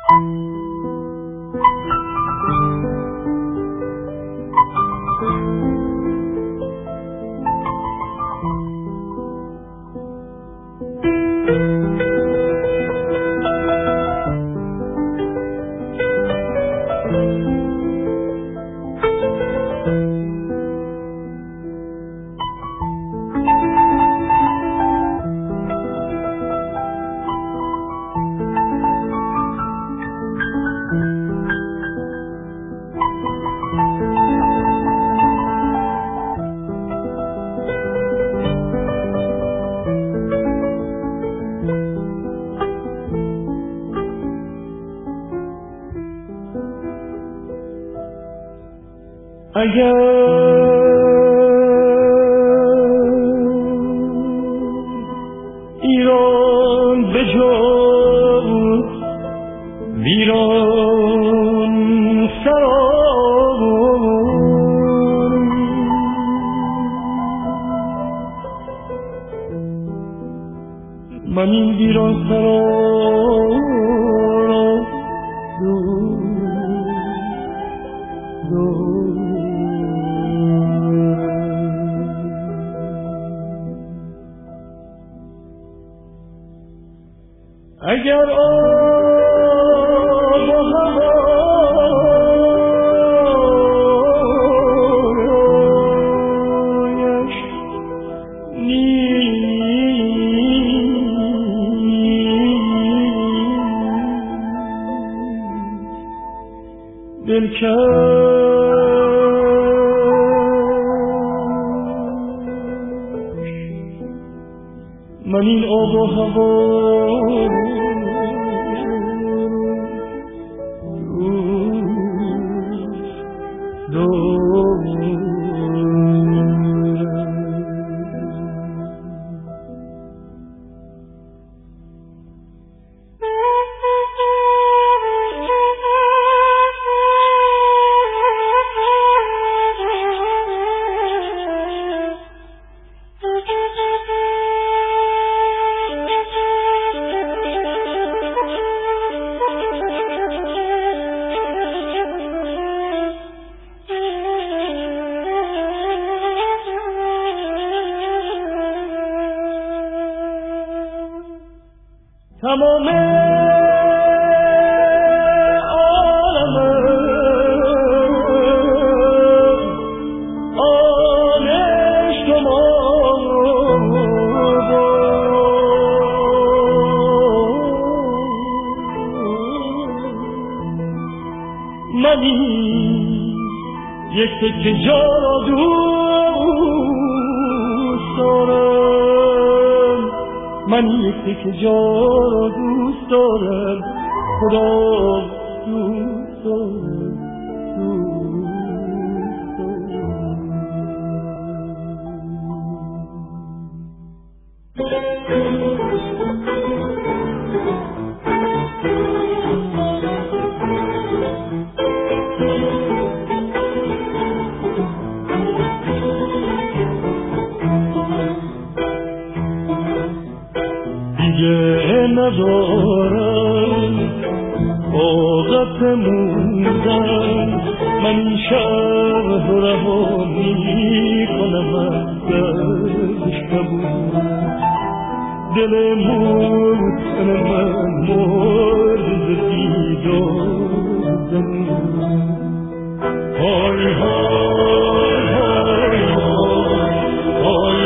اگر ایران به جز ویران سران من این ویران سران اگر آب و هوایش نیست دلکش من این آب و هوا تمام عالم آن شما منی یک تکه جا را دوست دارم من یک تکه جا را دوست دارم خدا دوست دارم دیگه ندارم طاقت موندن من این شهر رها میکنم از دلش قبول دل موتن من مرد دیدار زمین های های های های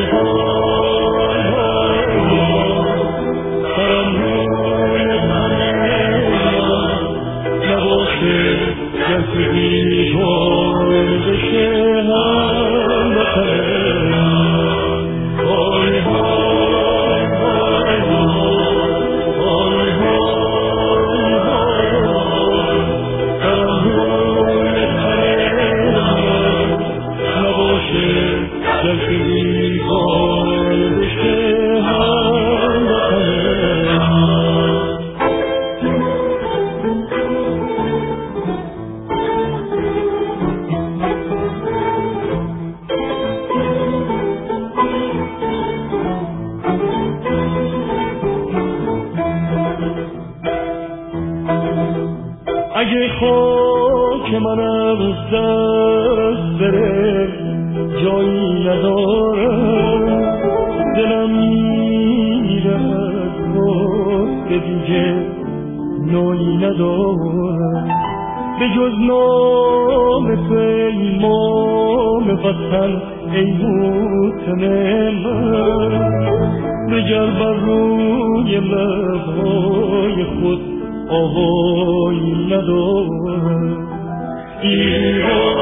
اگه خاک من از دست بره جایی ندارم، دلم میره از که دیگه نوعی ندارم، به جز نام پیمان وطن ای موطن من، بگر بر روی لبهای خود آوایی ندارم. ایران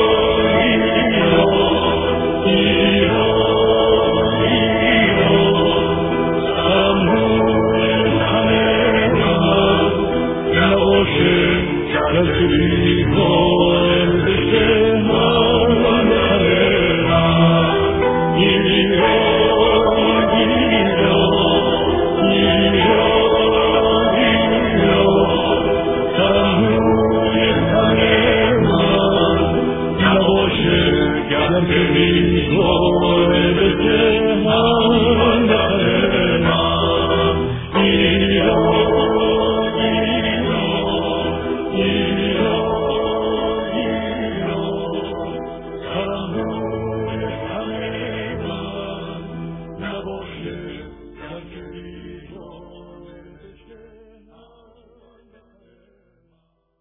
ایران ایران ایران سرمون همه من نباشه کسی بیگار بشه من همه من. ایران ایران ایران ایران سرمون همه من نباشه کسی بیگار بشه من.